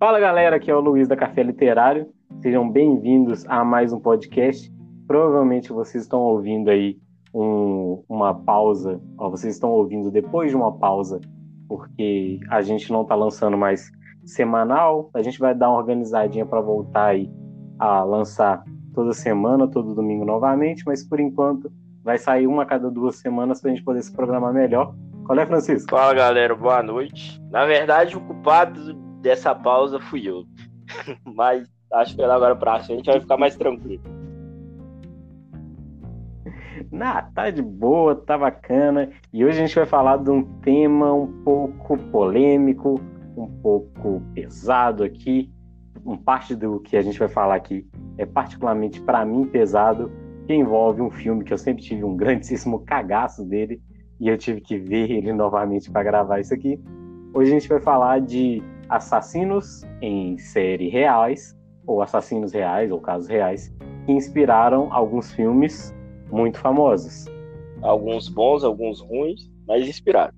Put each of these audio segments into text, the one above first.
Fala galera, aqui é o Luiz da Café Literário. Sejam bem-vindos a mais um podcast. Provavelmente vocês estão ouvindo aí uma pausa, vocês estão ouvindo depois de uma pausa, porque a gente não está lançando mais semanal. A gente vai dar uma organizadinha para voltar aí a lançar toda semana, todo domingo novamente, mas por enquanto vai sair uma a cada 2 semanas para a gente poder se programar melhor. Qual é, Francisco? Fala galera, boa noite. Na verdade, o culpado dessa pausa fui eu, mas acho que agora pra frente vai ficar mais tranquilo. Tá de boa, tá bacana. E hoje a gente vai falar de um tema um pouco polêmico, um pouco pesado aqui. Parte do que a gente vai falar aqui é particularmente para mim pesado, que envolve um filme que eu sempre tive um grandíssimo cagaço dele e eu tive que ver ele novamente para gravar isso aqui. Hoje a gente vai falar de assassinos em série reais, ou assassinos reais, ou casos reais, que inspiraram alguns filmes muito famosos. Alguns bons, alguns ruins, mas inspirados.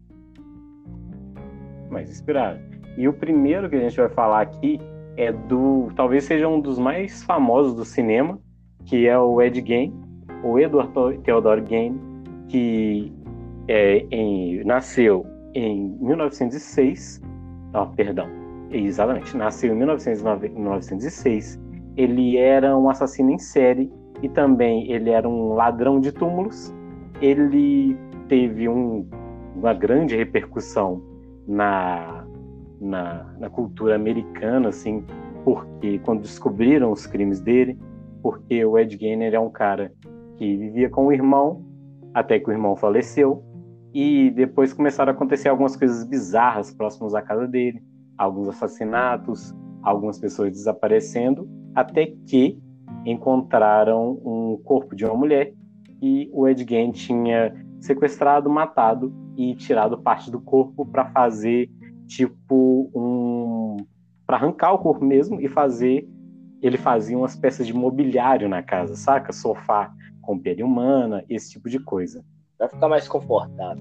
E o primeiro que a gente vai falar aqui é talvez seja um dos mais famosos do cinema, que é o Ed Gein, o Edward Theodore Gein, que nasceu em 1906. Exatamente, nasceu em 1906. Ele era um assassino em série e também ele era um ladrão de túmulos. Ele teve uma grande repercussão na cultura americana, assim, porque quando descobriram os crimes dele, porque o Ed Gein é um cara que vivia com o irmão, até que o irmão faleceu, e depois começaram a acontecer algumas coisas bizarras próximas à casa dele, alguns assassinatos, algumas pessoas desaparecendo, até que encontraram um corpo de uma mulher e o Ed Gein tinha sequestrado, matado e tirado parte do corpo para fazer para arrancar o corpo mesmo e ele fazia umas peças de mobiliário na casa, saca? Sofá com pele humana, esse tipo de coisa. Vai ficar mais confortável.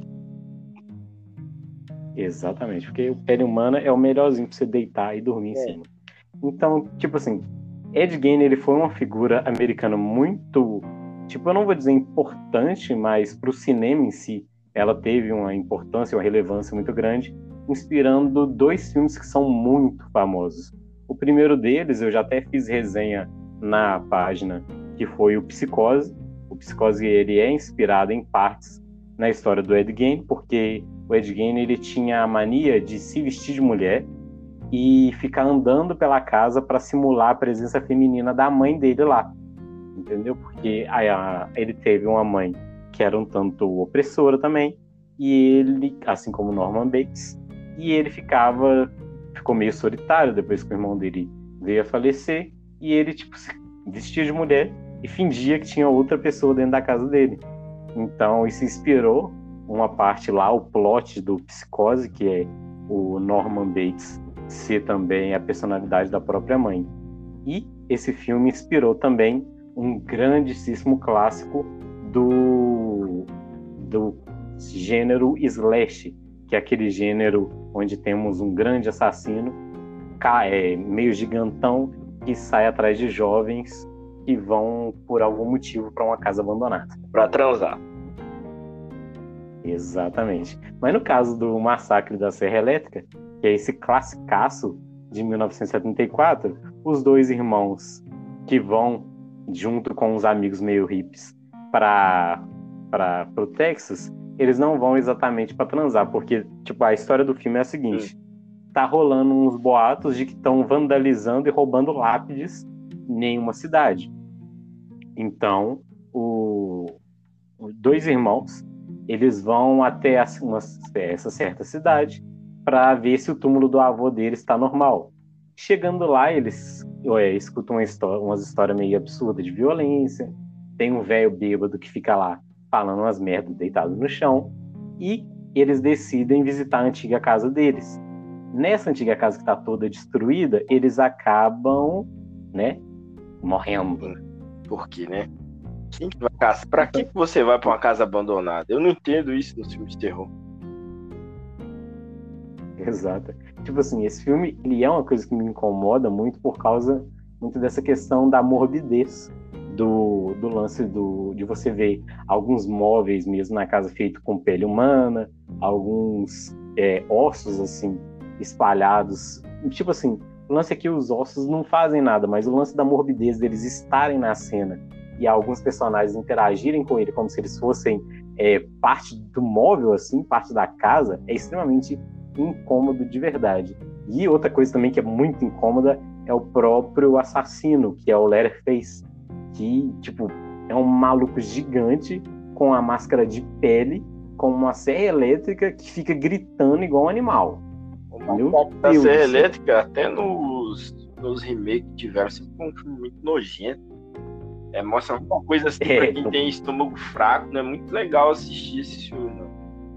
Exatamente, porque o pele humana é o melhorzinho pra você deitar e dormir em cima. Então, tipo assim, Ed Gein, ele foi uma figura americana muito, eu não vou dizer importante, mas pro cinema em si, ela teve uma importância, uma relevância muito grande, inspirando 2 filmes que são muito famosos. O primeiro deles, eu já até fiz resenha na página, que foi o Psicose. O Psicose, ele é inspirado em partes na história do Ed Gein, porque o Ed Gein, ele tinha a mania de se vestir de mulher e ficar andando pela casa para simular a presença feminina da mãe dele lá, entendeu? Porque ele teve uma mãe que era um tanto opressora também, e ele, assim como Norman Bates, e ele ficou meio solitário depois que o irmão dele veio a falecer, e ele se vestia de mulher e fingia que tinha outra pessoa dentro da casa dele. Então isso inspirou uma parte lá, o plot do Psicose, que é o Norman Bates ser também a personalidade da própria mãe. E esse filme inspirou também um grandíssimo clássico do gênero slash, que é aquele gênero onde temos um grande assassino meio gigantão que sai atrás de jovens que vão por algum motivo para uma casa abandonada. Para transar. Exatamente. Mas no caso do Massacre da Serra Elétrica, que é esse classicaço de 1974, os 2 irmãos que vão, junto com uns amigos meio hippies, para o Texas, eles não vão exatamente para transar, porque a história do filme é a seguinte: tá rolando uns boatos de que estão vandalizando e roubando lápides em uma cidade. Então, os 2 irmãos, eles vão até essa certa cidade para ver se o túmulo do avô deles está normal. Chegando lá, eles escutam umas histórias meio absurdas de violência. Tem um velho bêbado que fica lá falando umas merdas deitado no chão. E eles decidem visitar a antiga casa deles. Nessa antiga casa que está toda destruída, eles acabam, morrendo. Por quê, né? Pra que você vai pra uma casa abandonada? Eu não entendo isso nos filmes de terror. Exato. tipo assim, esse filme, ele é uma coisa que me incomoda muito por causa muito dessa questão da morbidez do lance de você ver alguns móveis mesmo na casa feito com pele humana, alguns ossos, assim, espalhados. Tipo assim, o lance é que os ossos não fazem nada, mas o lance da morbidez deles estarem na cena e alguns personagens interagirem com ele como se eles fossem parte do móvel, assim, parte da casa, é extremamente incômodo de verdade. E outra coisa também que é muito incômoda é o próprio assassino, que é o Leatherface, que, tipo, é um maluco gigante com a máscara de pele, com uma serra elétrica que fica gritando igual um animal. A serra elétrica, até nos remakes que tiveram, sempre foi um filme muito nojento. Mostra uma coisa assim pra quem tem estômago fraco, não é muito legal assistir esse filme, não.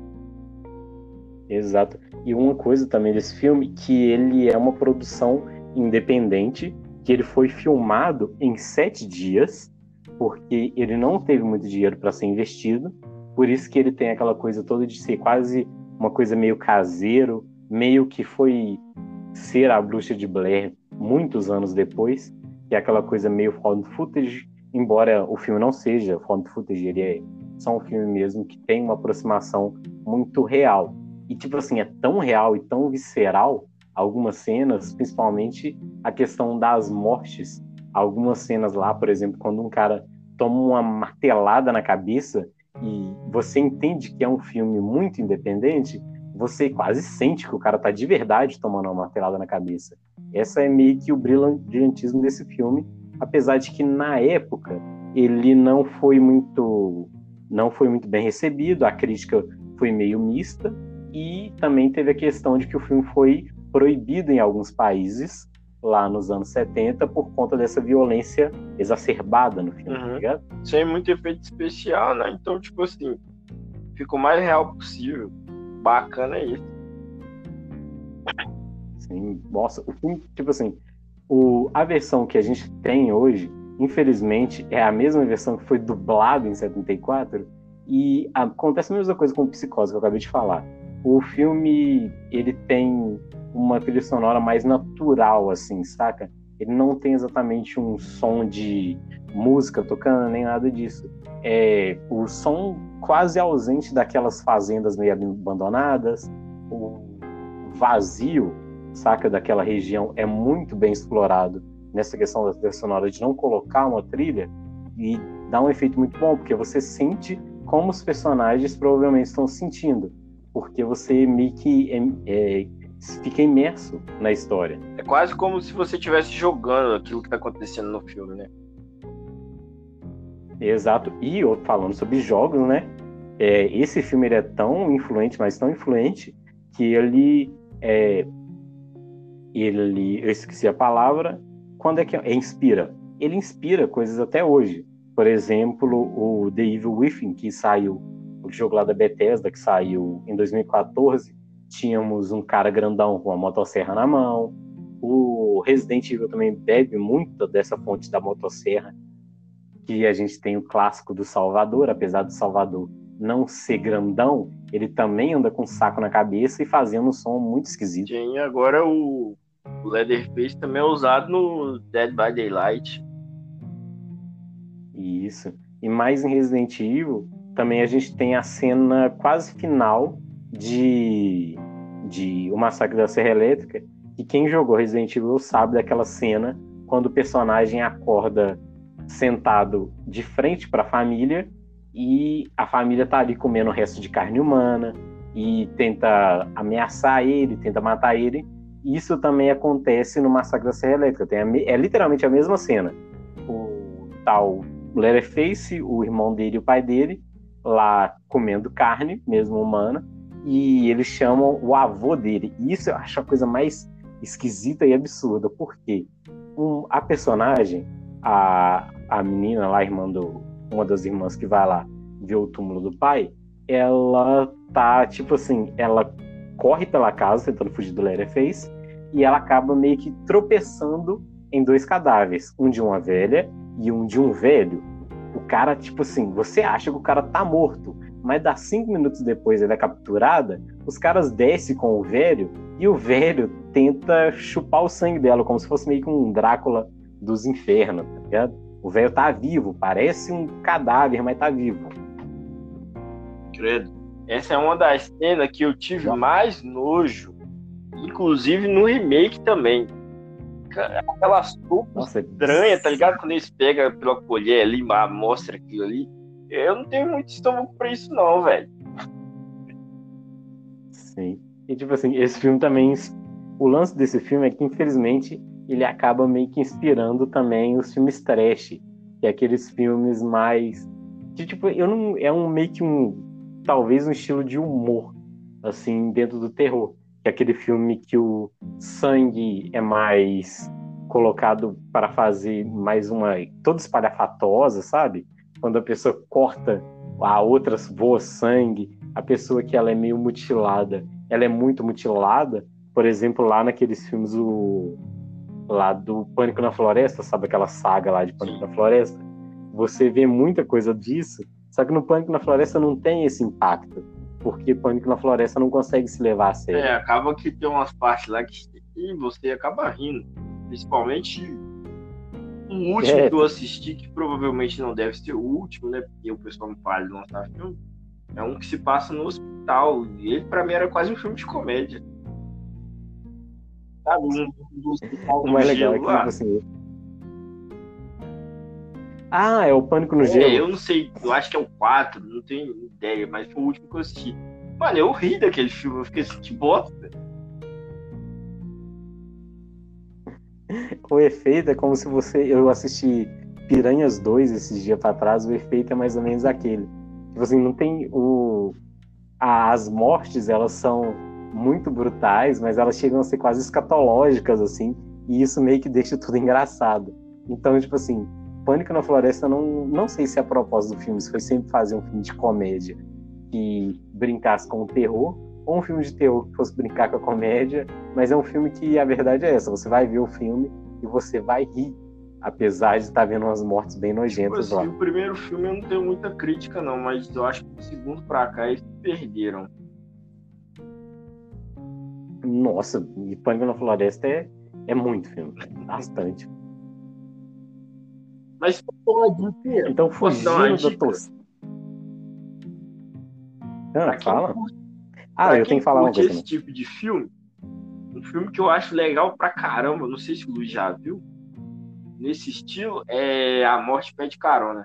Exato. E uma coisa também desse filme, que ele é uma produção independente, que ele foi filmado em 7 dias, porque ele não teve muito dinheiro para ser investido, por isso que ele tem aquela coisa toda de ser quase uma coisa meio caseiro, meio que foi ser a Bruxa de Blair muitos anos depois, que é aquela coisa meio found footage, embora o filme não seja found footage, ele é só um filme mesmo que tem uma aproximação muito real. E, tipo assim, é tão real e tão visceral algumas cenas, principalmente a questão das mortes. Algumas cenas lá, por exemplo, quando um cara toma uma martelada na cabeça e você entende que é um filme muito independente, você quase sente que o cara tá de verdade tomando uma martelada na cabeça. Essa é meio que o brilhantismo desse filme, apesar de que na época ele não foi muito bem recebido, a crítica foi meio mista, e também teve a questão de que o filme foi proibido em alguns países lá nos anos 70 por conta dessa violência exacerbada no filme, tá ligado? Sem muito efeito especial, né? Então, tipo assim, fica o mais real possível. Bacana é isso. Sim, nossa, o filme, tipo assim, a versão que a gente tem hoje, infelizmente, é a mesma versão que foi dublada em 74, e acontece a mesma coisa com o Psicose, que eu acabei de falar. O filme, ele tem uma trilha sonora mais natural, assim, saca? Ele não tem exatamente um som de música tocando, nem nada disso. O som quase ausente daquelas fazendas meio abandonadas, o vazio, saca, daquela região é muito bem explorado nessa questão da trilha sonora, de não colocar uma trilha e dá um efeito muito bom, porque você sente como os personagens provavelmente estão sentindo, porque você meio que fica imerso na história. É quase como se você estivesse jogando aquilo que está acontecendo no filme, né? Exato. E falando sobre jogos, né? Esse filme ele é tão influente, mas tão influente, que ele eu esqueci a palavra, quando é que inspira? Ele inspira coisas até hoje. Por exemplo, o The Evil Within, que saiu, o jogo lá da Bethesda, que saiu em 2014, tínhamos um cara grandão com uma motosserra na mão. O Resident Evil também bebe muito dessa fonte da motosserra, que a gente tem o clássico do Salvador, apesar do Salvador não ser grandão, ele também anda com um saco na cabeça e fazendo um som muito esquisito. Sim, agora o Leatherface também é usado no Dead by Daylight. Isso. E mais em Resident Evil, também a gente tem a cena quase final de O Massacre da Serra Elétrica, e quem jogou Resident Evil sabe daquela cena quando o personagem acorda sentado de frente para a família e a família tá ali comendo o resto de carne humana e tenta ameaçar ele, tenta matar ele. Isso também acontece no Massacre da Serra Elétrica. É literalmente a mesma cena. O tal Leatherface, o irmão dele e o pai dele, lá comendo carne, mesmo humana, e eles chamam o avô dele. E isso eu acho a coisa mais esquisita e absurda, porque a personagem, a menina lá, uma das irmãs que vai lá ver o túmulo do pai, ela tá, tipo assim, ela corre pela casa tentando fugir do Leatherface e ela acaba meio que tropeçando em 2 cadáveres, um de uma velha e um de um velho. O cara, tipo assim, você acha que o cara tá morto, mas dá 5 minutos depois ele é capturada, os caras descem com o velho e o velho tenta chupar o sangue dela, como se fosse meio que um Drácula dos infernos, tá ligado? O velho tá vivo, parece um cadáver, mas tá vivo. Credo. Essa é uma das cenas que eu tive mais nojo, inclusive no remake também. Aquela sopa estranha, tá ligado? Quando eles pegam pela colher ali, mostra aquilo ali. Eu não tenho muito estômago pra isso, não, velho. Sim. E tipo assim, esse filme também. O lance desse filme é que, infelizmente, ele acaba meio que inspirando também os filmes trash, que é aqueles filmes mais. Que, tipo, eu não. É meio que talvez um estilo de humor, assim, dentro do terror. Que é aquele filme que o sangue é mais colocado para fazer mais uma. Toda espalhafatosa, sabe? Quando a pessoa corta, a outra voa sangue, a pessoa que ela é meio mutilada, ela é muito mutilada. Por exemplo, lá naqueles filmes lá do Pânico na Floresta, sabe aquela saga lá de Pânico na Floresta? Você vê muita coisa disso, só que no Pânico na Floresta não tem esse impacto, porque Pânico na Floresta não consegue se levar a sério. Acaba que tem umas partes lá que você acaba rindo, principalmente o último que eu assisti, que provavelmente não deve ser o último, né, porque o pessoal não para de lançar filme, é um que se passa no hospital, e ele pra mim era quase um filme de comédia. Sabe, do hospital o mais legal é que, tipo assim... é o Pânico no Gelo. Eu não sei, eu acho que é o 4, não tenho ideia, mas foi o último que eu assisti. Mano, eu ri daquele filme, eu fiquei assim, que bosta. O efeito é como se eu assisti Piranhas 2 esses dias pra trás, o efeito é mais ou menos aquele. Tipo assim, não tem as mortes, elas são muito brutais, mas elas chegam a ser quase escatológicas, assim, e isso meio que deixa tudo engraçado. Então, tipo assim, Pânico na Floresta, não sei se a propósito do filme foi sempre fazer um filme de comédia que brincasse com o terror, ou um filme de terror que fosse brincar com a comédia, mas é um filme que a verdade é essa, você vai ver o filme e você vai rir, apesar de estar vendo umas mortes bem nojentas lá. O primeiro filme eu não tenho muita crítica não, mas eu acho que do segundo pra cá eles perderam. Nossa, e Pânico na Floresta é muito filme, bastante. Mas então, fugindo da torcida. Fala. Eu tenho que falar uma coisa. Esse tipo de filme, um filme que eu acho legal pra caramba, não sei se o Luiz já viu, nesse estilo, é A Morte Pede Carona.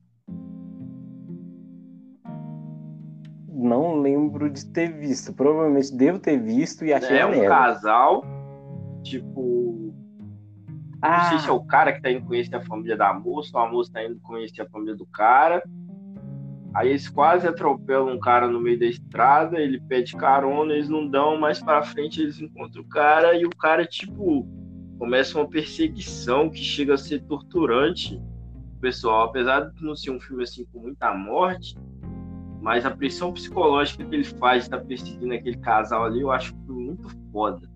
Não lembro de ter visto. Provavelmente devo ter visto e achei uma merda. Casal, tipo... Não sei se é o cara que tá indo conhecer a família da moça, ou a moça tá indo conhecer a família do cara. Aí eles quase atropelam um cara no meio da estrada, ele pede carona, eles não dão, mais pra frente eles encontram o cara, e o cara, tipo, começa uma perseguição que chega a ser torturante. Pessoal, apesar de não ser um filme assim com muita morte, mas a pressão psicológica que ele faz de estar perseguindo aquele casal ali, eu acho muito foda.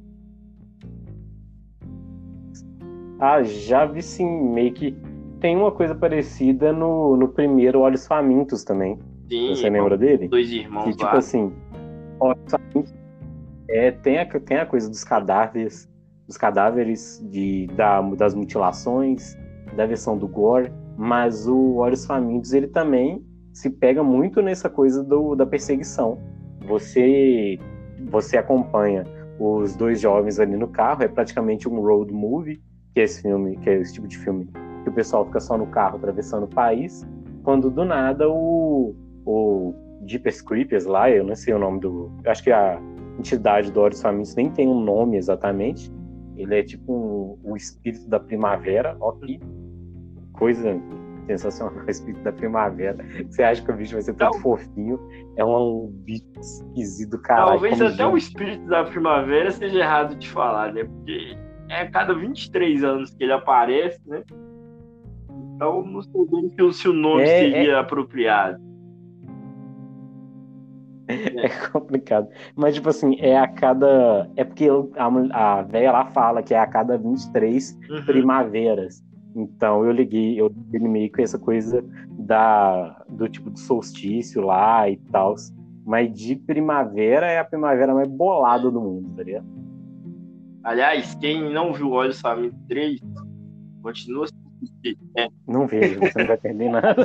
Já vi sim, meio que tem uma coisa parecida no primeiro Olhos Famintos também. Sim, você lembra dele? Dois irmãos que, tipo lá. assim, Olhos Famintos tem a coisa dos cadáveres das mutilações, da versão do gore, mas o Olhos Famintos ele também se pega muito nessa coisa da perseguição. Você acompanha os dois jovens ali no carro, é praticamente um road movie, que é esse tipo de filme que o pessoal fica só no carro atravessando o país, quando do nada o Jeepers Creepers lá, eu não sei o nome eu acho que a entidade do Olhos Famintos nem tem um nome exatamente, ele é tipo o espírito da primavera, ó que coisa sensacional, o espírito da primavera. Você acha que o bicho vai ser todo fofinho, é um bicho esquisito do caralho. Talvez até o espírito da primavera seja errado de falar, né, porque é a cada 23 anos que ele aparece, né? Então não sei bem se o nome seria apropriado. É complicado. Mas, tipo assim, é porque a velha lá fala que é a cada 23 primaveras. Então eu liguei ele meio com essa coisa do tipo de solstício lá e tal. Mas de primavera é a primavera mais bolada do mundo, tá ligado? Aliás, quem não viu Olhos Famintos 3, continua assistindo. Não vejo, você não vai perder nada.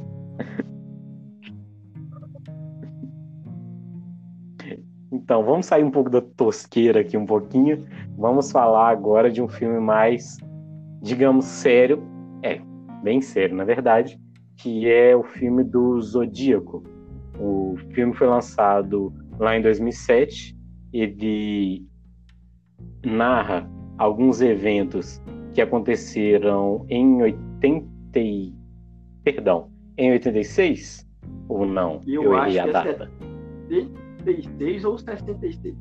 Então, vamos sair um pouco da tosqueira aqui um pouquinho. Vamos falar agora de um filme mais, digamos, sério. Bem sério, na verdade, que é o filme do Zodíaco. O filme foi lançado lá em 2007. Ele narra alguns eventos que aconteceram em 86? Ou não? Eu errei acho a data. Que é 76 ou 66.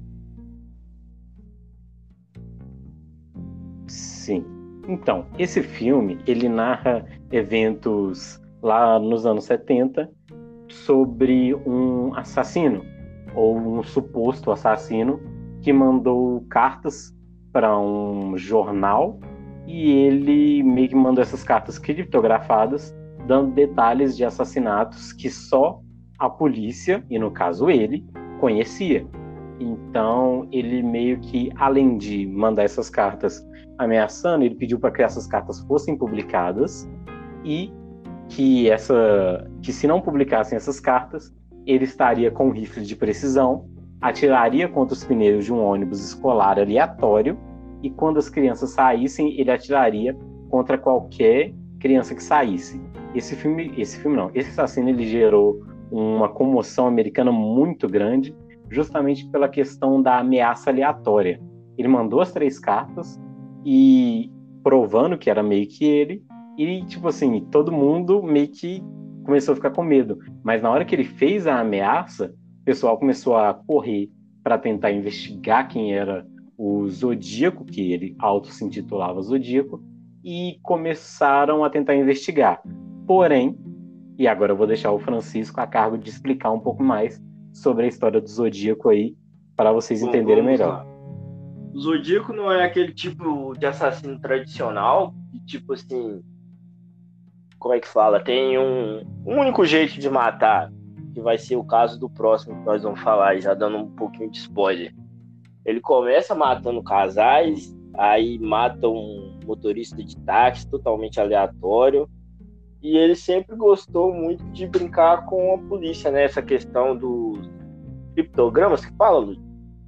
Sim. Então, esse filme, ele narra eventos lá nos anos 70 sobre um assassino, ou um suposto assassino, que mandou cartas para um jornal e ele meio que mandou essas cartas criptografadas, dando detalhes de assassinatos que só a polícia, e no caso ele, conhecia. Então, ele meio que, além de mandar essas cartas ameaçando, ele pediu para que essas cartas fossem publicadas e que se não publicassem essas cartas, ele estaria com um rifle de precisão, atiraria contra os pneus de um ônibus escolar aleatório e quando as crianças saíssem, ele atiraria contra qualquer criança que saísse. Esse assassino, ele gerou uma comoção americana muito grande, justamente pela questão da ameaça aleatória. Ele mandou as 3 cartas e provando que era meio que ele, e tipo assim, todo mundo meio que começou a ficar com medo. Mas na hora que ele fez a ameaça, o pessoal começou a correr para tentar investigar quem era o Zodíaco, que ele se intitulava Zodíaco, e começaram a tentar investigar. Porém, e agora eu vou deixar o Francisco a cargo de explicar um pouco mais sobre a história do Zodíaco aí, para vocês entenderem melhor. Lá. O Zodíaco não é aquele tipo de assassino tradicional, que tipo assim, como é que fala? Tem um único jeito de matar, que vai ser o caso do próximo que nós vamos falar, já dando um pouquinho de spoiler. Ele começa matando casais, aí mata um motorista de táxi totalmente aleatório, e ele sempre gostou muito de brincar com a polícia, né? Essa questão dos criptogramas que fala, Luiz?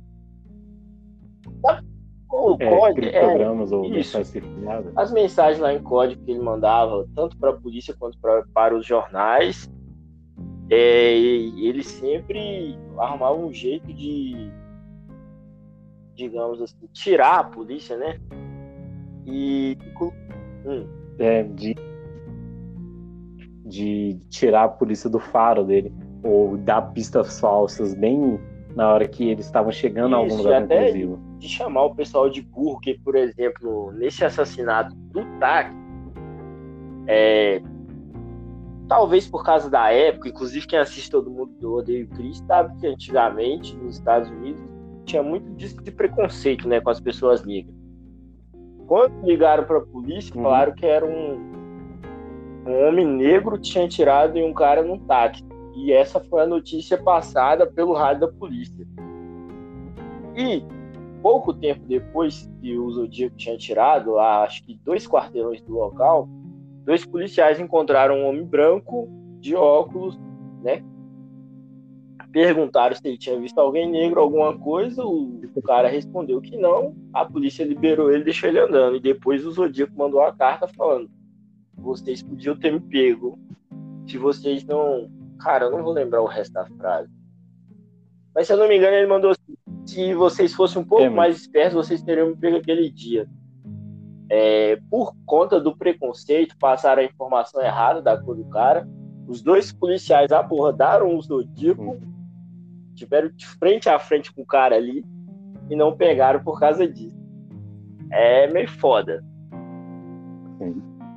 Criptogramas ou mensagens cifradas. As mensagens lá em código que ele mandava, tanto para a polícia quanto para os jornais, ele sempre arrumava um jeito de, digamos assim, tirar a polícia, né? De tirar a polícia do faro dele, ou dar pistas falsas bem na hora que eles estavam chegando a algum lugar conclusivo. De chamar o pessoal de burro, que, por exemplo, nesse assassinato do táxi, talvez por causa da época, inclusive quem assiste Todo Mundo do Odeio Chris sabe que antigamente nos Estados Unidos tinha muito disso de preconceito, né, com as pessoas negras. Quando ligaram para a polícia, falaram que era um homem negro que tinha atirado em um cara num táxi. E essa foi a notícia passada pelo rádio da polícia. E pouco tempo depois que o Zodíaco tinha atirado, acho que 2 quarteirões do local, 2 policiais encontraram um homem branco de óculos, né? Perguntaram se ele tinha visto alguém negro, alguma coisa. O cara respondeu que não. A polícia liberou ele, deixou ele andando. E depois o Zodíaco mandou uma carta falando: vocês podiam ter me pego se vocês não... Cara, eu não vou lembrar o resto da frase. Mas se eu não me engano, ele mandou assim: se vocês fossem um pouco mais espertos, vocês teriam me pego aquele dia. Por conta do preconceito, passaram a informação errada da cor do cara. Os 2 policiais abordaram o Zodíaco, tiveram de frente a frente com o cara ali e não pegaram por causa disso. É meio foda. Sim.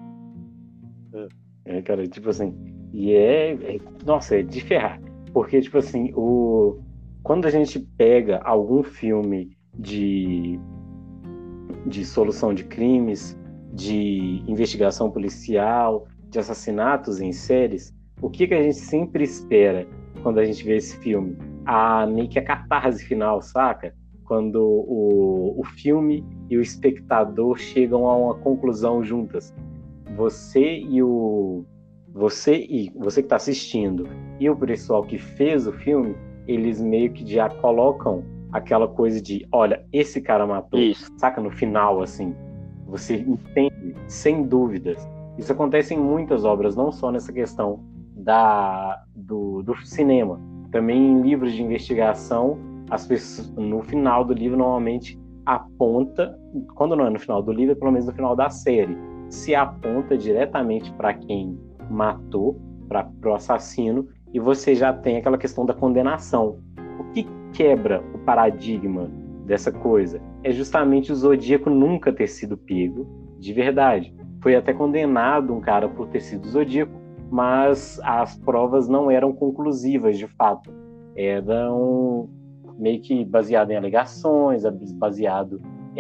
Cara, tipo assim, nossa, é de ferrar, porque tipo assim, quando a gente pega algum filme de solução de crimes, de investigação policial, de assassinatos em séries, o que a gente sempre espera quando a gente vê esse filme? Meio que a catarse final, saca? quando o filme e o espectador chegam a uma conclusão juntas. Você que está assistindo e o pessoal que fez o filme, eles meio que já colocam aquela coisa de, olha, esse cara matou. Isso. Saca? No final, assim, você entende, sem dúvidas. Isso acontece em muitas obras, não só nessa questão do cinema. Também em livros de investigação, as pessoas, no final do livro, normalmente aponta, quando não é no final do livro, é pelo menos no final da série, se aponta diretamente para quem matou, para o assassino, e você já tem aquela questão da condenação. O que quebra o paradigma dessa coisa é justamente o Zodíaco nunca ter sido pego de verdade. Foi até condenado um cara por ter sido Zodíaco, mas as provas não eram conclusivas de fato. Eram meio que baseado em alegações, baseado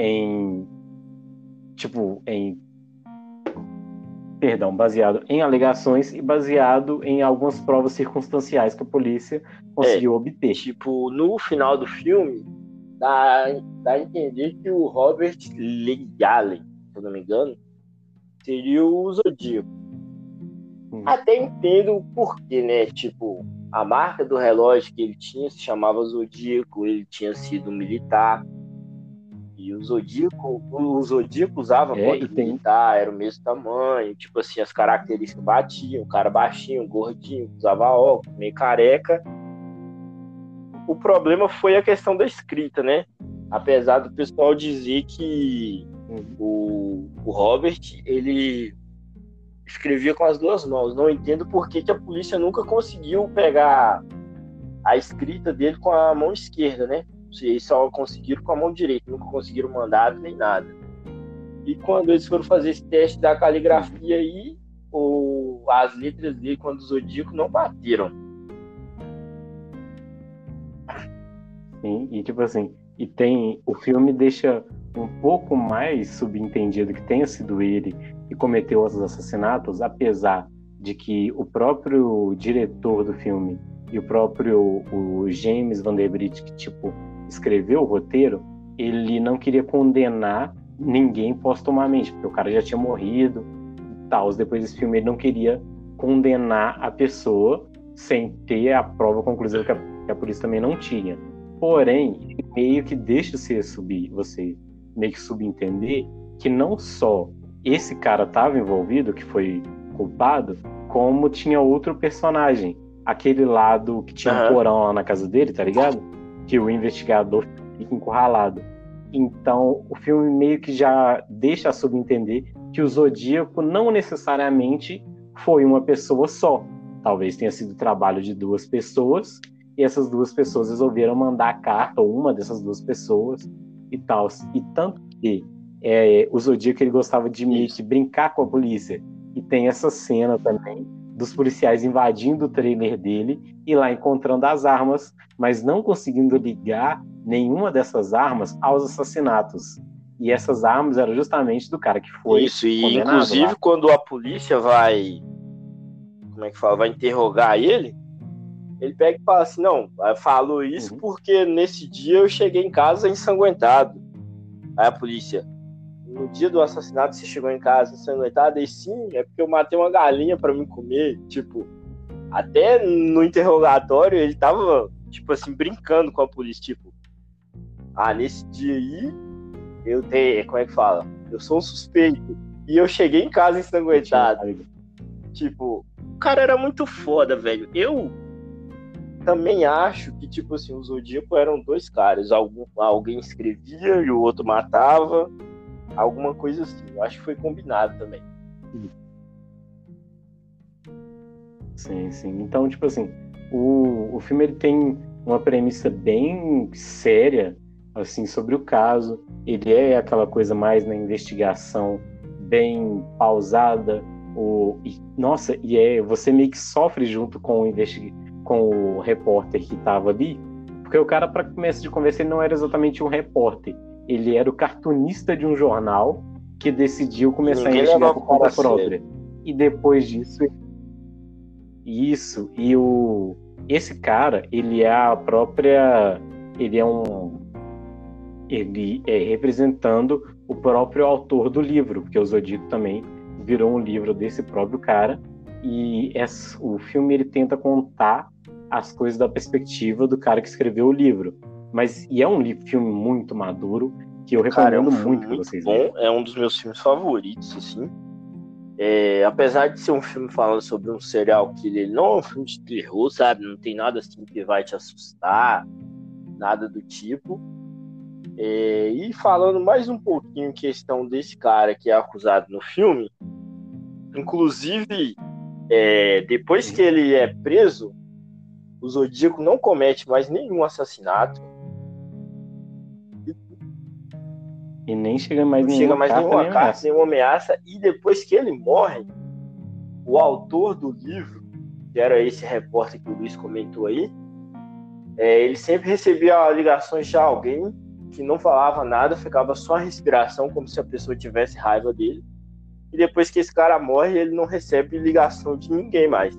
baseado em alegações e baseado em algumas provas circunstanciais que a polícia conseguiu obter. Tipo, no final do filme, dá a entender que o Robert Legale, se eu não me engano, seria o Zodíaco. Até entendo o porquê, né? Tipo, a marca do relógio que ele tinha se chamava Zodíaco, ele tinha sido militar. E o Zodíaco usava moto militar, era o mesmo tamanho, tipo assim, as características batiam, o cara baixinho, gordinho, usava óculos, meio careca. O problema foi a questão da escrita, né? Apesar do pessoal dizer que o Robert, ele escrevia com as duas mãos. Não entendo por que a polícia nunca conseguiu pegar a escrita dele com a mão esquerda, né? Eles só conseguiram com a mão direita, nunca conseguiram mandar nem nada. E quando eles foram fazer esse teste da caligrafia aí, as letras dele, quando o Zodíaco, não bateram. Sim, e tipo assim, o filme deixa um pouco mais subentendido que tenha sido ele que cometeu os assassinatos, apesar de que o próprio diretor do filme e o James Van Der Bridge, que escreveu o roteiro, ele não queria condenar ninguém postumamente, porque o cara já tinha morrido e tal. Depois desse filme, ele não queria condenar a pessoa sem ter a prova conclusiva que a polícia também não tinha. Porém, ele meio que deixa você meio que subentender que não só esse cara estava envolvido, que foi culpado, como tinha outro personagem, aquele lado que tinha um porão lá na casa dele, tá ligado? Que o investigador fica encurralado. Então, o filme meio que já deixa a subentender que o Zodíaco não necessariamente foi uma pessoa só. Talvez tenha sido o trabalho de duas pessoas, e essas duas pessoas resolveram mandar a carta, ou uma dessas duas pessoas, e tal. E tanto que o Zodíaco, ele gostava de meio que brincar com a polícia. E tem essa cena também dos policiais invadindo o trailer dele e lá encontrando as armas, mas não conseguindo ligar nenhuma dessas armas aos assassinatos. E essas armas eram justamente do cara que foi Isso, e inclusive lá. Quando a polícia vai interrogar ele pega e fala assim, não, falou isso porque nesse dia eu cheguei em casa ensanguentado. Aí a polícia, no dia do assassinato você chegou em casa ensanguentado? E sim, é porque eu matei uma galinha pra me comer. Tipo, até no interrogatório ele tava, tipo assim, brincando com a polícia, tipo, nesse dia aí eu tenho, eu sou um suspeito e eu cheguei em casa ensanguentado. Tipo, o cara era muito foda, velho. Eu também acho que, tipo assim, os Zodíaco eram dois caras. Alguém escrevia e o outro matava. Alguma coisa assim. Eu acho que foi combinado também. Sim, sim. Então, tipo assim, o filme ele tem uma premissa bem séria, assim, sobre o caso. Ele é aquela coisa mais na investigação, bem pausada. Você meio que sofre junto com o repórter que estava ali, porque o cara, para começo de conversa, ele não era exatamente um repórter, ele era o cartunista de um jornal que decidiu começar a investigar por conta própria. E depois disso, esse cara, ele é ele é representando o próprio autor do livro, porque o Zodíaco também virou um livro desse próprio cara, e o filme ele tenta contar as coisas da perspectiva do cara que escreveu o livro. E é um filme muito maduro, que eu recomendo muito que vocês vejam. É um dos meus filmes favoritos, assim. Apesar de ser um filme falando sobre um serial killer, ele não é um filme de terror, sabe? Não tem nada assim que vai te assustar, nada do tipo. E falando mais um pouquinho em questão desse cara que é acusado no filme, inclusive, depois que ele é preso, o Zodíaco não comete mais nenhum assassinato. E nem chega mais nenhuma carta, nenhuma ameaça. E depois que ele morre, o autor do livro, que era esse repórter que o Luiz comentou aí, ele sempre recebia ligações de alguém que não falava nada, ficava só a respiração, como se a pessoa tivesse raiva dele. E depois que esse cara morre, ele não recebe ligação de ninguém mais.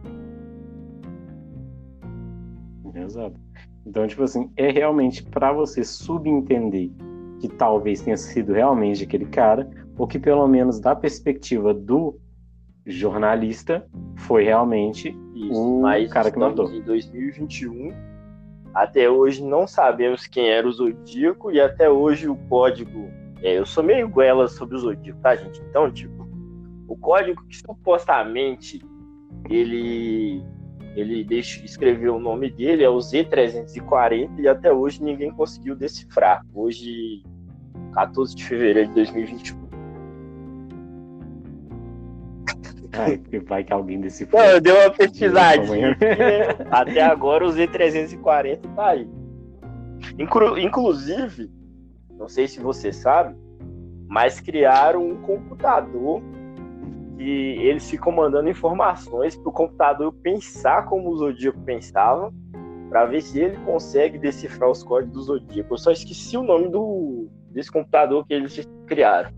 Exato. Então, tipo assim, é realmente para você subentender que talvez tenha sido realmente aquele cara, ou que pelo menos da perspectiva do jornalista foi realmente o cara que mandou. Em 2021, até hoje não sabemos quem era o Zodíaco, e até hoje o código... eu sou meio goela sobre o Zodíaco, tá, gente? Então, tipo, o código que supostamente ele escreveu o nome dele é o Z340, e até hoje ninguém conseguiu decifrar. Hoje, 14 de fevereiro de 2021. Vai que alguém decifrou. Eu dei uma pesquisadinha aqui, né? Até agora o Z340 tá aí. Inclusive, não sei se você sabe, mas criaram um computador que eles ficam mandando informações para o computador pensar como o Zodíaco pensava, para ver se ele consegue decifrar os códigos do Zodíaco. Eu só esqueci o nome desse computador que eles criaram.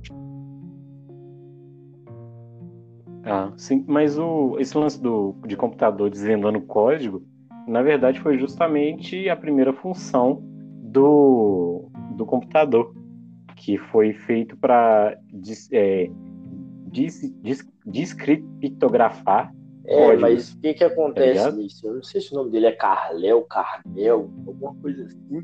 Sim, mas esse lance de computador desvendando o código, na verdade foi justamente a primeira função do computador, que foi feito para descriptografar códigos. Mas o que acontece nisso? Eu não sei se o nome dele é Carmel, alguma coisa assim.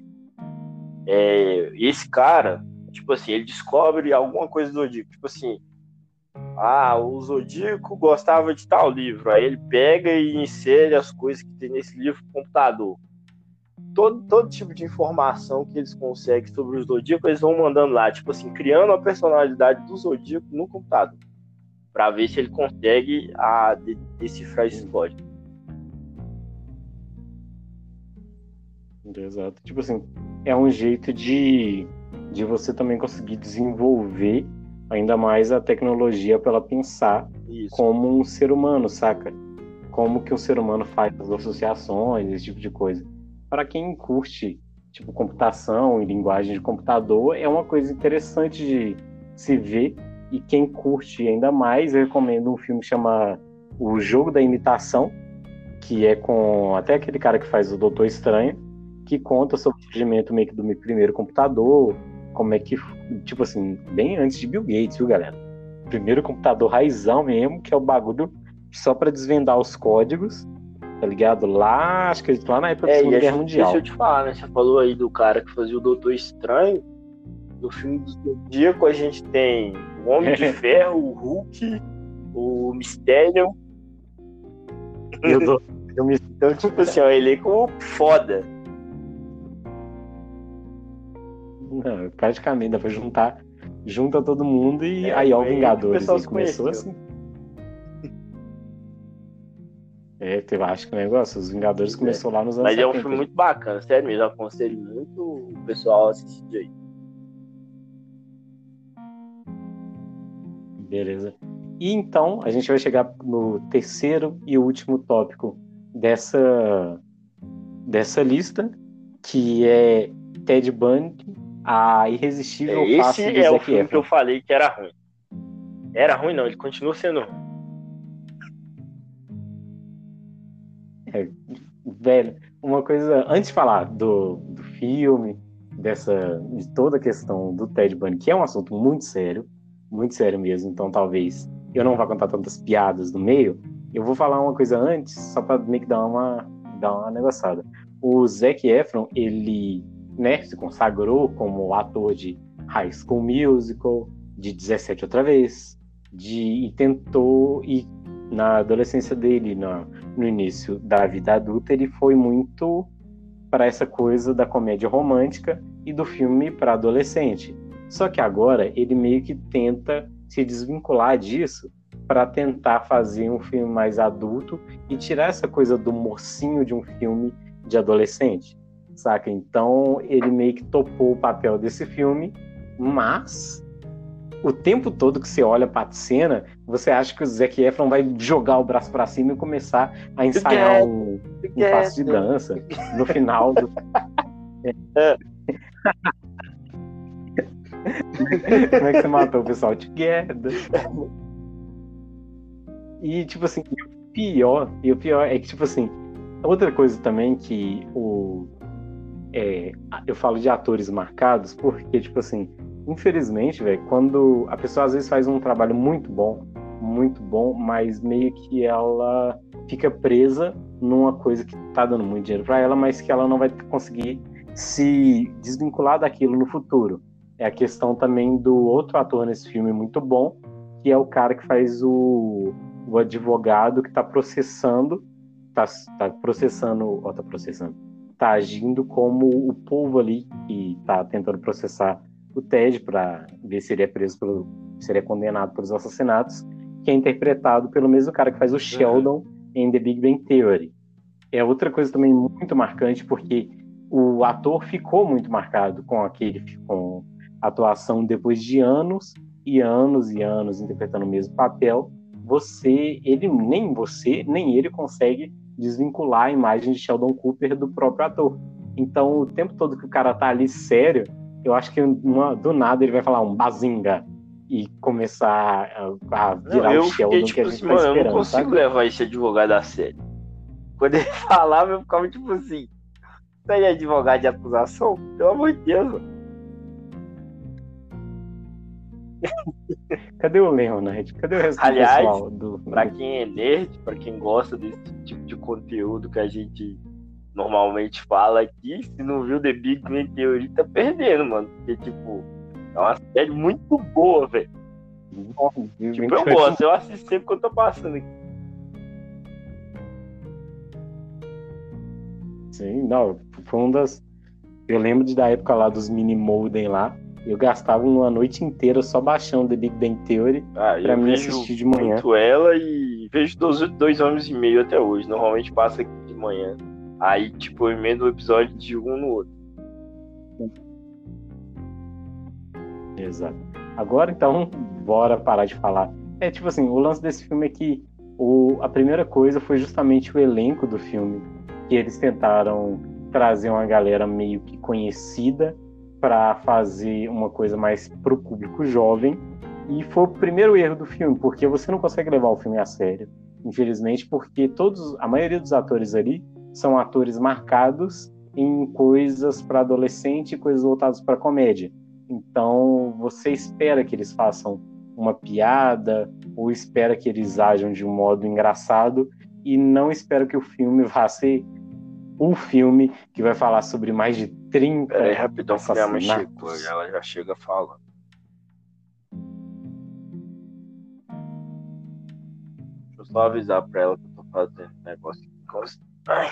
Esse cara, tipo assim, ele descobre alguma coisa do Zodíaco, tipo assim, o Zodíaco gostava de tal livro, aí ele pega e insere as coisas que tem nesse livro no computador. Todo tipo de informação que eles conseguem sobre o Zodíaco, eles vão mandando lá, tipo assim, criando a personalidade do Zodíaco no computador, para ver se ele consegue decifrar esse código. Exato. Tipo assim, é um jeito de você também conseguir desenvolver ainda mais a tecnologia para ela pensar como um ser humano, saca? Como que um ser humano faz as associações, esse tipo de coisa. Para quem curte tipo computação e linguagem de computador, é uma coisa interessante de se ver. E quem curte ainda mais, eu recomendo um filme que chama O Jogo da Imitação, que é com até aquele cara que faz o Doutor Estranho, que conta sobre o surgimento meio que do primeiro computador, como é que, tipo assim, bem antes de Bill Gates, viu, galera? Primeiro computador raizão mesmo, que é o bagulho só para desvendar os códigos, tá ligado? Lá, acho que lá na época da Segunda Guerra Mundial. Deixa eu te falar, né? Você falou aí do cara que fazia o Doutor Estranho. No filme do Zodíaco a gente tem o Homem de Ferro, o Hulk, o Mistério. Então, tipo assim, é um elenco foda. Não, praticamente dá pra junta todo mundo e aí ó, o Vingadores aí começou assim. Eu acho que o negócio, os Vingadores começou lá nos anos 70. Mas é um filme muito bacana, sério mesmo, eu aconselho muito o pessoal a assistir aí. Beleza. E então, a gente vai chegar no terceiro e último tópico dessa lista, que é Ted Bundy, a irresistível face do Zac Efron. Esse é o filme que eu falei que era ruim. Era ruim não, ele continua sendo ruim. Velho, uma coisa, antes de falar do filme, de toda a questão do Ted Bundy, que é um assunto muito sério mesmo, então talvez eu não vá contar tantas piadas no meio. Eu vou falar uma coisa antes, só para meio que dar uma negociada. O Zac Efron, ele, né, se consagrou como ator de High School Musical, de 17 outra vez, e tentou, e na adolescência dele, no início da vida adulta, ele foi muito para essa coisa da comédia romântica e do filme para adolescente. Só que agora ele meio que tenta se desvincular disso para tentar fazer um filme mais adulto e tirar essa coisa do mocinho de um filme de adolescente, saca? Então ele meio que topou o papel desse filme, mas o tempo todo que você olha para a cena, você acha que o Zac Efron vai jogar o braço para cima e começar a ensaiar um passo de dança no final do... Como é que você matou o pessoal? Together. E, tipo assim, o pior é que, tipo assim, outra coisa também que eu falo de atores marcados, porque, tipo assim, infelizmente, velho, quando a pessoa às vezes faz um trabalho muito bom, mas meio que ela fica presa numa coisa que tá dando muito dinheiro pra ela, mas que ela não vai conseguir se desvincular daquilo no futuro. É a questão também do outro ator nesse filme muito bom, que é o cara que faz o advogado que tá agindo como o povo ali que tá tentando processar o Ted para ver se ele é se ele é condenado pelos assassinatos, que é interpretado pelo mesmo cara que faz o Sheldon em The Big Bang Theory. É outra coisa também muito marcante, porque o ator ficou muito marcado com a atuação depois de anos e anos e anos interpretando o mesmo papel. Nem ele consegue desvincular a imagem de Sheldon Cooper do próprio ator. Então, o tempo todo que o cara tá ali sério, eu acho que do nada ele vai falar um bazinga e começar a virar o Sheldon tipo que a gente assim, tá esperando. Eu não consigo levar esse advogado a sério. Quando ele falava, eu ficava tipo assim, você é advogado de acusação? Pelo amor de Deus, mano. Cadê o Leonard? Cadê o resto do pessoal? Pra quem é nerd, pra quem gosta desse tipo de conteúdo que a gente normalmente fala aqui, se não viu The Big Bang Theory, tá perdendo, mano. Porque, tipo, é uma série muito boa, velho. Tipo, eu gosto, eu assisto sempre que eu tô passando aqui. Sim, não, foi um das... Eu lembro da época lá dos mini modem lá, eu gastava uma noite inteira só baixando The Big Bang Theory pra mim assistir de manhã. Muito ela e vejo 2 anos e meio até hoje. Normalmente passa aqui de manhã. Aí, tipo, eu emendo o episódio de um no outro. Exato. Agora, então, bora parar de falar. Tipo assim, o lance desse filme é que a primeira coisa foi justamente o elenco do filme, que eles tentaram trazer uma galera meio que conhecida para fazer uma coisa mais pro público jovem, e foi o primeiro erro do filme, porque você não consegue levar o filme a sério, infelizmente, porque a maioria dos atores ali são atores marcados em coisas para adolescente e coisas voltadas para comédia. Então você espera que eles façam uma piada ou espera que eles ajam de um modo engraçado e não espera que o filme vá ser um filme que vai falar sobre mais de 30 Peraí, rapidão, que minha mãe assassinatos. chegou, ela já chega falando. Deixa eu só avisar pra ela que eu tô fazendo negócio aqui. Ai.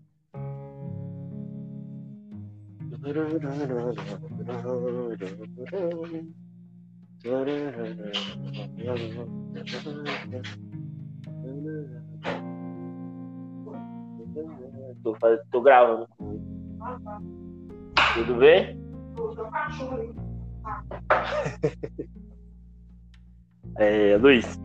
Tô gravando. Tudo bem? Luiz.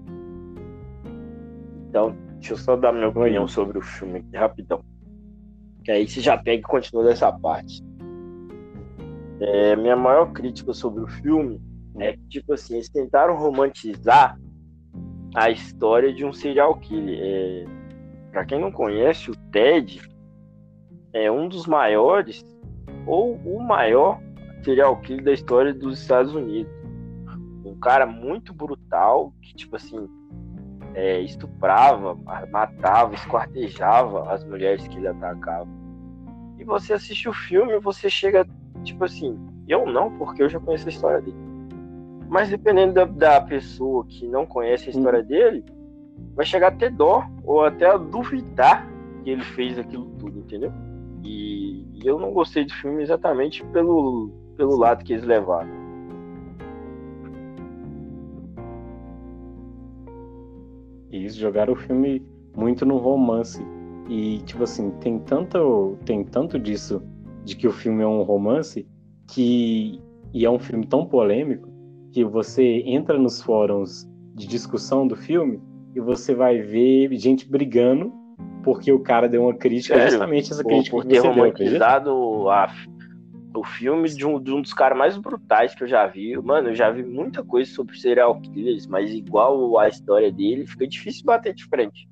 Então, deixa eu só dar minha opinião sobre o filme aqui, rapidão. Que aí você já pega e continua dessa parte. Minha maior crítica sobre o filme é que, tipo assim, eles tentaram romantizar a história de um serial killer. Pra quem não conhece, o Ted é um dos maiores ou o maior serial killer da história dos Estados Unidos. Um cara muito brutal, que, tipo assim, estuprava, matava, esquartejava as mulheres que ele atacava. E você assiste o filme e você chega, tipo assim, eu não, porque eu já conheço a história dele. Mas dependendo da pessoa que não conhece a história dele, vai chegar a ter dó, ou até a duvidar que ele fez aquilo tudo, entendeu? E eu não gostei do filme exatamente pelo lado que eles levaram. E eles jogaram o filme muito no romance. E, tipo assim, tem tanto disso, de que o filme é um romance, e é um filme tão polêmico, que você entra nos fóruns de discussão do filme e você vai ver gente brigando porque o cara deu uma crítica. Sério? Justamente essa crítica por que ter você deu, acredita? romantizado o filme de um dos caras mais brutais que eu já vi. Mano, eu já vi muita coisa sobre serial killers, mas igual a história dele, fica difícil bater de frente.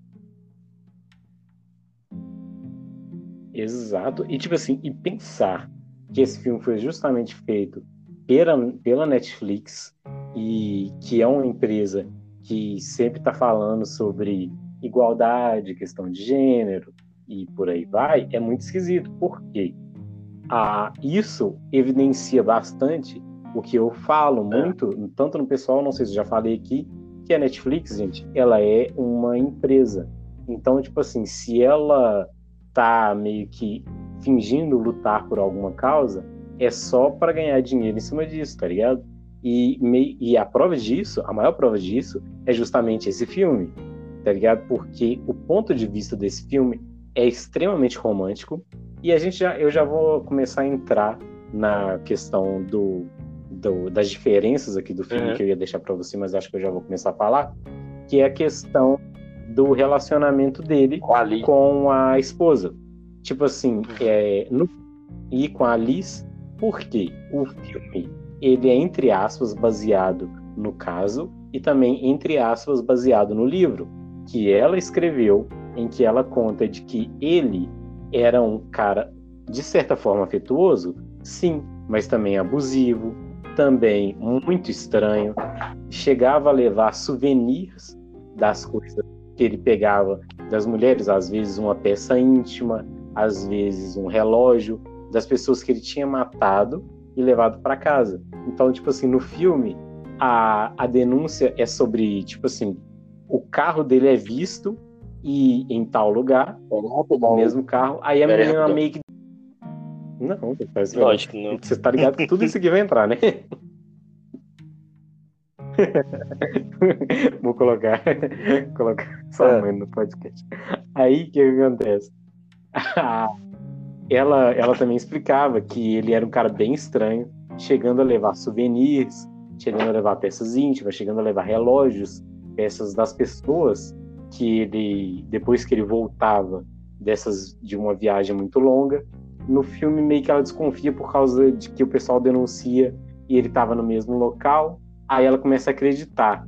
Exato. E, tipo assim, e pensar que esse filme foi justamente feito pela Netflix, e que é uma empresa que sempre está falando sobre igualdade, questão de gênero e por aí vai, é muito esquisito. Por quê? Isso evidencia bastante o que eu falo muito, tanto no pessoal, não sei se eu já falei aqui, que a Netflix, gente, ela é uma empresa. Então, tipo assim, se ela tá meio que fingindo lutar por alguma causa, é só para ganhar dinheiro em cima disso, tá ligado? E a prova disso, a maior prova disso, é justamente esse filme, tá ligado? Porque o ponto de vista desse filme é extremamente romântico, e eu já vou começar a entrar na questão das diferenças aqui do filme, que eu ia deixar para você, mas acho que eu já vou começar a falar, que é a questão do relacionamento dele com a esposa. Tipo assim, e com a Liz, porque o filme, ele é, entre aspas, baseado no caso, e também, entre aspas, baseado no livro que ela escreveu, em que ela conta de que ele era um cara, de certa forma, afetuoso, sim, mas também abusivo, também muito estranho, chegava a levar souvenirs das coisas que ele pegava das mulheres, às vezes uma peça íntima, às vezes um relógio, das pessoas que ele tinha matado e levado para casa. Então, tipo assim, no filme, a denúncia é sobre, tipo assim, o carro dele é visto e em tal lugar, o mesmo carro, aí a menina meio que... Não, lógico que não. Você tá ligado que tudo isso aqui vai entrar, né? Vou colocar sua mãe no podcast. Aí o que acontece? Ela também explicava que ele era um cara bem estranho, chegando a levar souvenirs, chegando a levar peças íntimas, chegando a levar relógios, peças das pessoas que ele, depois que ele voltava de uma viagem muito longa. No filme meio que ela desconfia por causa de que o pessoal denuncia e ele estava no mesmo local. Aí ela começa a acreditar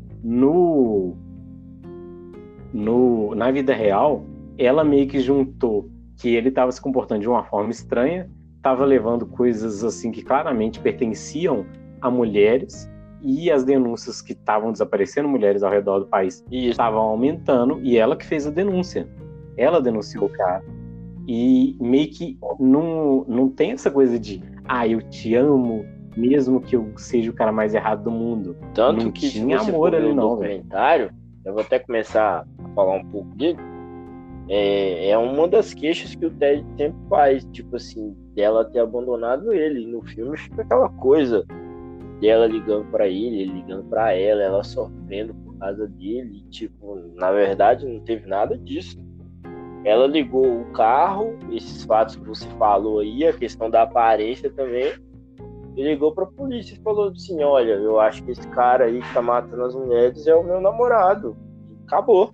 na vida real. Ela meio que juntou que ele estava se comportando de uma forma estranha, estava levando coisas assim que claramente pertenciam a mulheres, e as denúncias que estavam desaparecendo mulheres ao redor do país estavam aumentando, e ela que fez a denúncia. Ela denunciou o cara. E meio que não tem essa coisa de eu te amo, mesmo que eu seja o cara mais errado do mundo. Tanto não que tinha se você amor for ali, no não, documentário, eu vou até começar a falar um pouco dele. É uma das queixas que o Ted sempre faz, tipo assim, dela ter abandonado ele. No filme fica aquela coisa dela ligando pra ele ligando pra ela sofrendo por causa dele. Tipo, na verdade não teve nada disso. Ela ligou o carro, esses fatos que você falou aí, a questão da aparência também, e ligou pra polícia e falou assim: olha, eu acho que esse cara aí que tá matando as mulheres é o meu namorado. E acabou.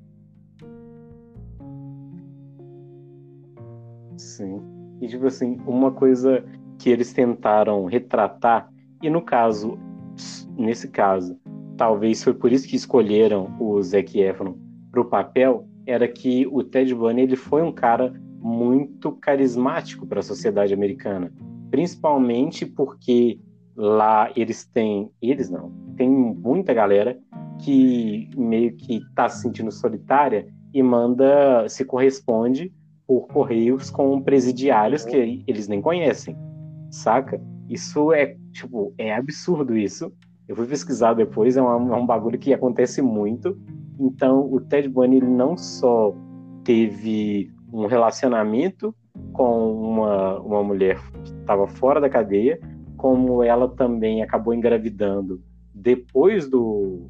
Sim. E tipo assim, uma coisa que eles tentaram retratar, e nesse caso, talvez foi por isso que escolheram o Zac Efron para o papel, era que o Ted Bundy ele foi um cara muito carismático para a sociedade americana. Principalmente porque lá tem muita galera que meio que tá se sentindo solitária e se corresponde por correios com presidiários que eles nem conhecem, saca? Isso é absurdo isso. Eu fui pesquisar depois, é um bagulho que acontece muito. Então, o Ted Bundy, ele não só teve um relacionamento com uma mulher que estava fora da cadeia, como ela também acabou engravidando depois de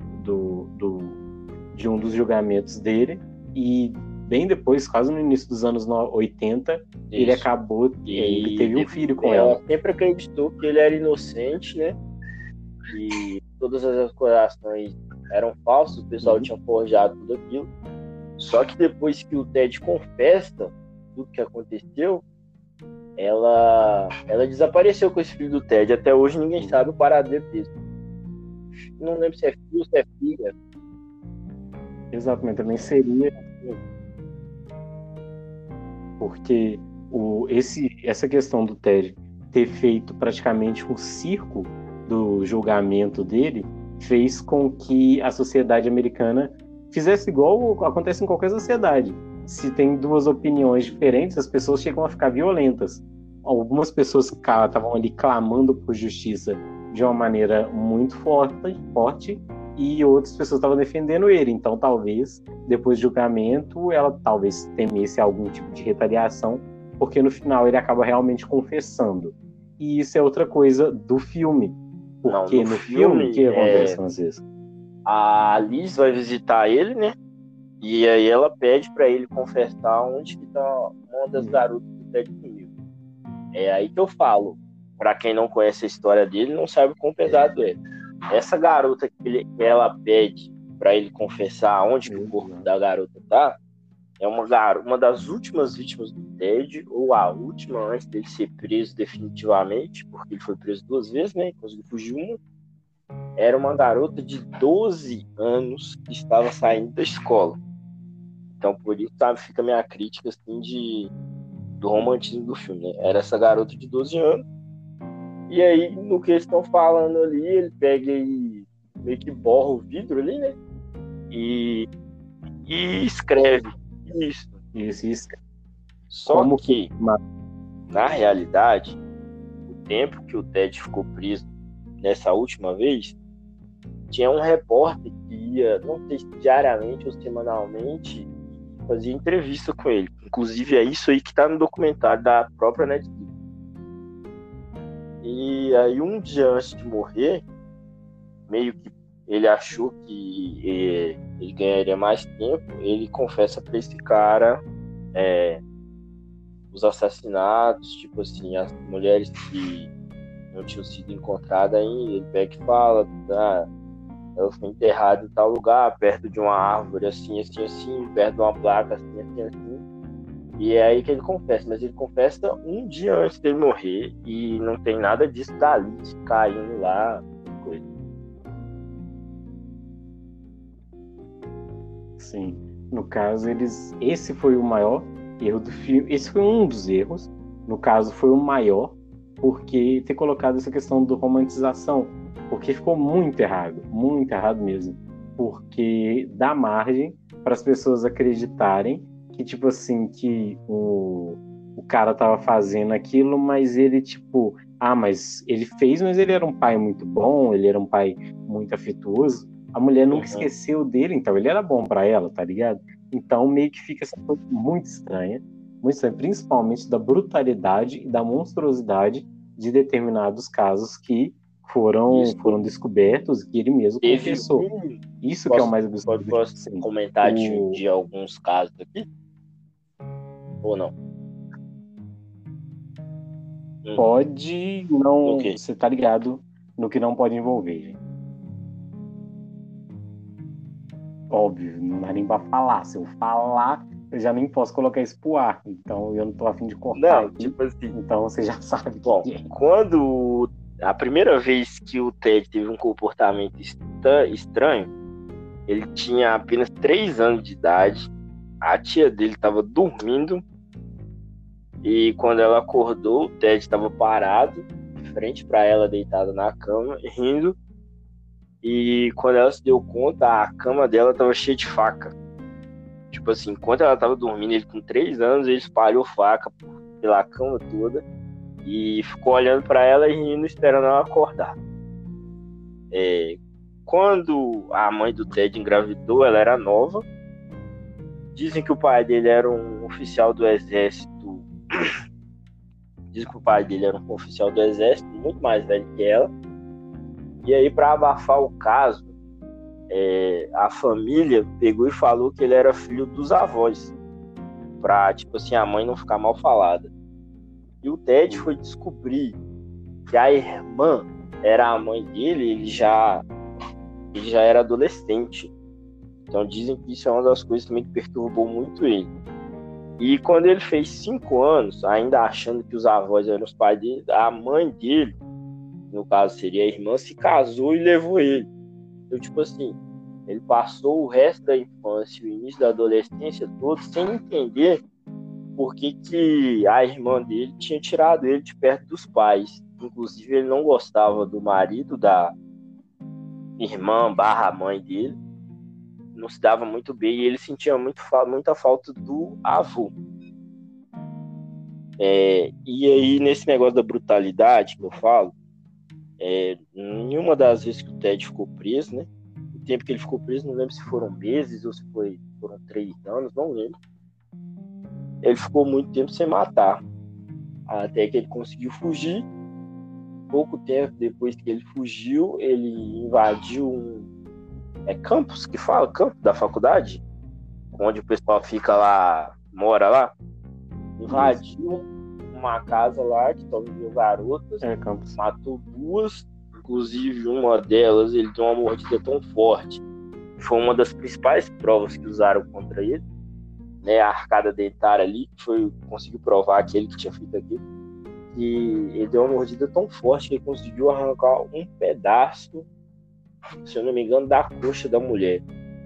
um dos julgamentos dele, e bem depois, quase no início dos anos 80, ele teve um filho com ela. Ela sempre acreditou que ele era inocente, né? E todas as acusações eram falsas, o pessoal tinha forjado tudo aquilo. Só que depois que o Ted confessa tudo que aconteceu, ela desapareceu com esse filho do Ted. Até hoje ninguém sabe o paradeiro dele. Não lembro se é filho ou se é filha. Exatamente, também seria. Porque essa questão do Ted ter feito praticamente um circo do julgamento dele fez com que a sociedade americana fizesse igual acontece em qualquer sociedade. Se tem duas opiniões diferentes, as pessoas chegam a ficar violentas. Algumas pessoas estavam ali clamando por justiça de uma maneira muito forte, e outras pessoas estavam defendendo ele. Então, talvez, depois do julgamento, ela talvez temesse algum tipo de retaliação, porque no final ele acaba realmente confessando. E isso é outra coisa do filme. Porque no filme, o que acontece às vezes? A Liz vai visitar ele, né? E aí ela pede pra ele confessar onde que tá uma das garotas do Ted comigo. É aí que eu falo. Pra quem não conhece a história dele, não sabe o quão pesado é. Essa garota que ela pede pra ele confessar onde que o corpo da garota tá, é uma das últimas vítimas do Ted, ou a última antes dele ser preso definitivamente, porque ele foi preso 2 vezes, né? Conseguiu fugir uma. Era uma garota de 12 anos que estava saindo da escola. Então, por isso, sabe, fica a minha crítica assim, do romantismo do filme, né? Era essa garota de 12 anos. E aí, no que eles estão falando ali, ele pega e meio que borra o vidro ali, né? E escreve isso. Só que, na realidade, o tempo que o Ted ficou preso nessa última vez, tinha um repórter que ia, não sei se diariamente ou semanalmente, fazia entrevista com ele. Inclusive é isso aí que tá no documentário da própria Netflix. E aí um dia antes de morrer, meio que ele achou que ele ganharia mais tempo, ele confessa pra esse cara os assassinatos, tipo assim, as mulheres que não tinham sido encontradas ainda. Ele pega e fala, ela foi enterrada em tal lugar, perto de uma árvore, assim, perto de uma placa, assim. E é aí que ele confessa, mas ele confessa um dia antes dele morrer, e não tem nada disso dali, caindo lá, coisa. Sim, no caso, esse foi o maior erro do filme, esse foi um dos erros, no caso foi o maior, porque ter colocado essa questão do romantização, porque ficou muito errado mesmo, porque dá margem para as pessoas acreditarem que, tipo assim, que o cara tava fazendo aquilo, mas ele, tipo, mas ele fez, mas ele era um pai muito bom, ele era um pai muito afetuoso, a mulher nunca esqueceu dele, então ele era bom para ela, tá ligado? Então meio que fica essa coisa muito estranha, principalmente da brutalidade e da monstruosidade de determinados casos que foram descobertos, que ele mesmo confessou. Isso que é o mais absurdo. Posso comentar de alguns casos aqui? Ou não? Pode, não. Você tá ligado no que não pode envolver, gente. Óbvio, não dá nem pra falar. Se eu falar, eu já nem posso colocar isso pro ar. Então eu não tô a fim de cortar. Não, tipo assim. Então você já sabe. Bom, quando a primeira vez que o Ted teve um comportamento estranho, ele tinha apenas 3 anos de idade. A tia dele estava dormindo E quando ela acordou, o Ted estava parado, de frente para ela, deitado na cama, rindo. E quando ela se deu conta, a cama dela estava cheia de faca. Tipo assim, enquanto ela estava dormindo, ele com 3 anos, ele espalhou faca pela cama toda e ficou olhando para ela e rindo, esperando ela acordar. Quando a mãe do Ted engravidou, ela era nova. Dizem que o pai dele era um oficial do exército. Dizem que o pai dele era um oficial do exército, muito mais velho que ela. E aí, para abafar o caso, a família pegou e falou que ele era filho dos avós, pra, tipo assim, a mãe não ficar mal falada. E o Ted foi descobrir que a irmã era a mãe dele, ele já era adolescente. Então dizem que isso é uma das coisas também que perturbou muito ele. E quando ele fez 5 anos, ainda achando que os avós eram os pais dele, a mãe dele, no caso seria a irmã, se casou e levou ele. Então, tipo assim, ele passou o resto da infância e o início da adolescência todo sem entender por que a irmã dele tinha tirado ele de perto dos pais. Inclusive, ele não gostava do marido da irmã / mãe dele, não se dava muito bem e ele sentia muita falta do avô. E aí, nesse negócio da brutalidade que eu falo, nenhuma das vezes que o Ted ficou preso, né? O tempo que ele ficou preso, não lembro se foram meses ou se foram 3 anos, não lembro. Ele ficou muito tempo sem matar, até que ele conseguiu fugir. Pouco tempo depois que ele fugiu, ele invadiu campus que fala? Campo da faculdade? Onde o pessoal fica lá, mora lá. Invadiu uma casa lá que estão vindo garotas. Matou 2. Inclusive, uma delas, ele deu uma mordida tão forte. Foi uma das principais provas que usaram contra ele. Né, a arcada dentária ali, conseguiu provar aquele que tinha feito aquilo. E ele deu uma mordida tão forte que ele conseguiu arrancar um pedaço, se eu não me engano, da coxa da mulher.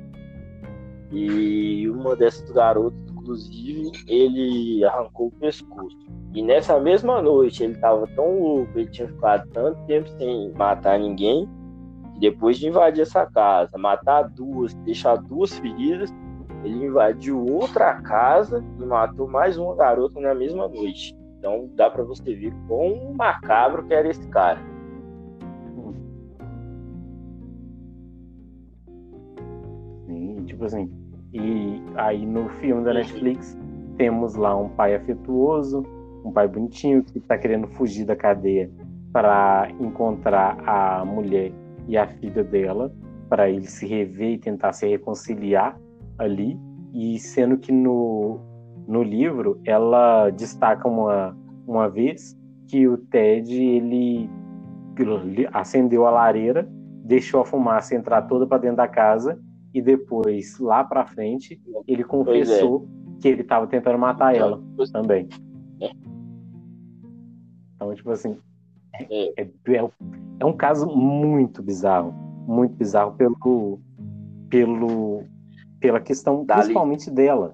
E uma dessas garotas, inclusive, ele arrancou o pescoço. E nessa mesma noite ele estava tão louco, ele tinha ficado tanto tempo sem matar ninguém, que depois de invadir essa casa, matar 2, deixar 2 feridas, ele invadiu outra casa e matou mais uma garota na mesma noite. Então dá pra você ver quão macabro que era esse cara. Sim, tipo assim. E aí no filme da Netflix temos lá um pai afetuoso, um pai bonitinho que tá querendo fugir da cadeia para encontrar a mulher e a filha dela, para ele se rever e tentar se reconciliar ali. E sendo que no livro ela destaca uma vez que o Ted ele acendeu a lareira, deixou a fumaça entrar toda para dentro da casa e depois lá para frente ele confessou que ele estava tentando matar ela também. Então, tipo assim, é um caso muito bizarro pela questão principalmente dela,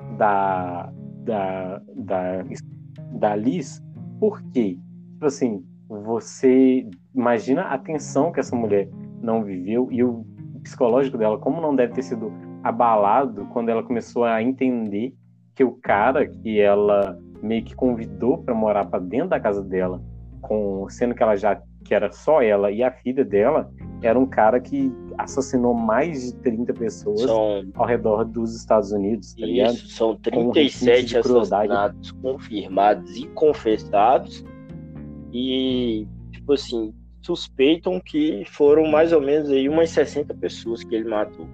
da Liz. Por quê? Tipo assim, você imagina a tensão que essa mulher não viveu e o psicológico dela, como não deve ter sido abalado quando ela começou a entender que o cara que ela meio que convidou para morar para dentro da casa dela, sendo que era só ela e a filha dela, era um cara que assassinou mais de 30 pessoas ao redor dos Estados Unidos, tá ligado? Isso, são 37 assassinatos confirmados e confessados. E, tipo assim, suspeitam que foram mais ou menos aí umas 60 pessoas que ele matou.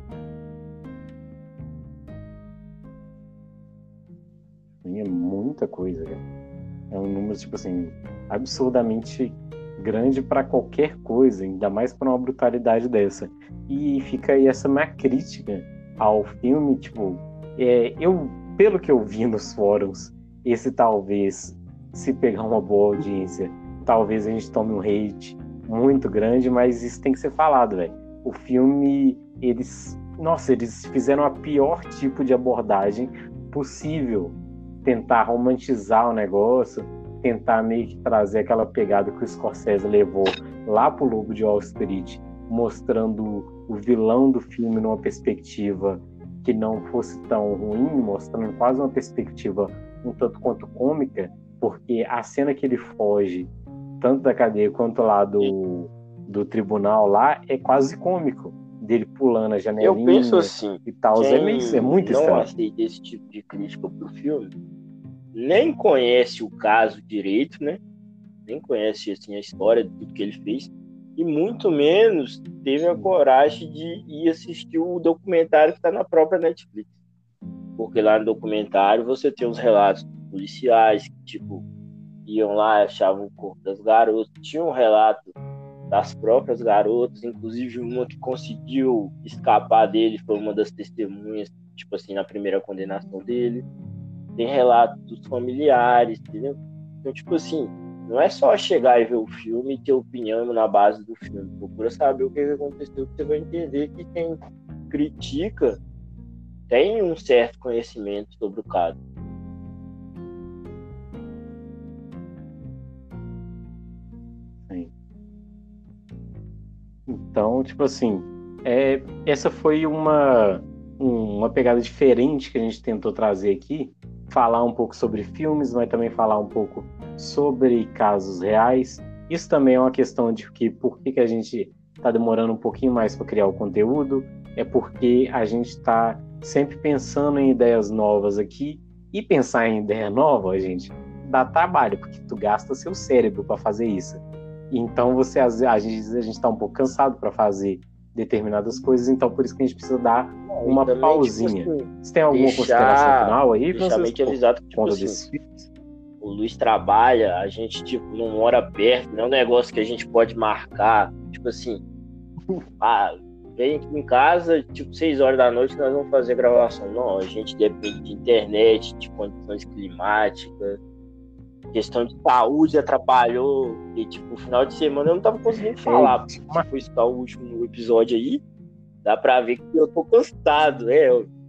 É muita coisa, cara. É um número, tipo assim, absurdamente grande para qualquer coisa, ainda mais para uma brutalidade dessa. E fica aí essa minha crítica ao filme, tipo, pelo que eu vi nos fóruns, esse talvez, se pegar uma boa audiência, talvez a gente tome um hate muito grande, mas isso tem que ser falado, velho. O filme, eles fizeram a pior tipo de abordagem possível tentar romantizar o negócio, tentar meio que trazer aquela pegada que o Scorsese levou lá pro Lobo de Wall Street, mostrando o vilão do filme numa perspectiva que não fosse tão ruim, mostrando quase uma perspectiva um tanto quanto cômica, porque a cena que ele foge, tanto da cadeia quanto lá do tribunal lá, é quase cômico, dele pulando a janelinha. Eu penso assim, e tal. É muito não estranho. aceita esse tipo de crítica pro filme, nem conhece o caso direito, né? Nem conhece assim, a história de tudo que ele fez, e muito menos teve a coragem de ir assistir o documentário que está na própria Netflix. Porque lá no documentário você tem os relatos policiais que, tipo, iam lá, achavam o corpo das garotas, tinha um relato das próprias garotas, inclusive uma que conseguiu escapar dele foi uma das testemunhas, tipo assim, na primeira condenação dele. Tem relato dos familiares, entendeu? Então, tipo assim, não é só chegar e ver o filme e ter opinião na base do filme. Procura saber o que aconteceu, que você vai entender que quem critica tem um certo conhecimento sobre o caso. Sim. Então, tipo assim, essa foi uma pegada diferente que a gente tentou trazer aqui, falar um pouco sobre filmes, mas também falar um pouco sobre casos reais. Isso também é uma questão de por que a gente está demorando um pouquinho mais para criar o conteúdo, é porque a gente está sempre pensando em ideias novas aqui, e pensar em ideia nova, gente, dá trabalho, porque tu gasta seu cérebro para fazer isso. Então a gente está um pouco cansado para fazer determinadas coisas, então por isso que a gente precisa dar uma também, pausinha. Tipo assim, você tem alguma consideração final aí? Deixar meio que avisado que, tipo assim, o Luiz trabalha, a gente, tipo, não mora perto, não é um negócio que a gente pode marcar, tipo assim, vem aqui em casa, tipo, 6 horas da noite nós vamos fazer gravação. Não, a gente depende de internet, de condições climáticas, questão de saúde atrapalhou, e tipo, no final de semana eu não tava conseguindo falar, porque se for escutar o último episódio aí, dá pra ver que eu tô cansado, né?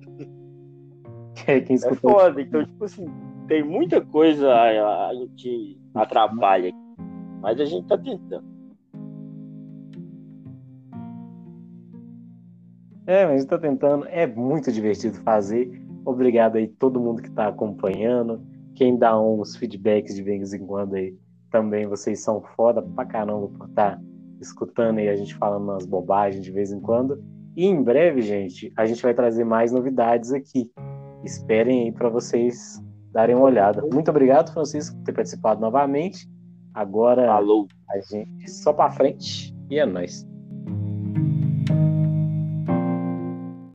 É foda, então, tipo assim, tem muita coisa que atrapalha aqui, mas a gente tá tentando. Mas a gente tá tentando, é muito divertido fazer. Obrigado aí todo mundo que tá acompanhando, quem dá uns feedbacks de vez em quando aí, também vocês são foda pra caramba por estar escutando aí a gente falando umas bobagens de vez em quando. E em breve, gente, a gente vai trazer mais novidades aqui. Esperem aí para vocês darem uma olhada. Muito obrigado, Francisco, por ter participado novamente. Agora Falou. A gente só pra frente e é nóis.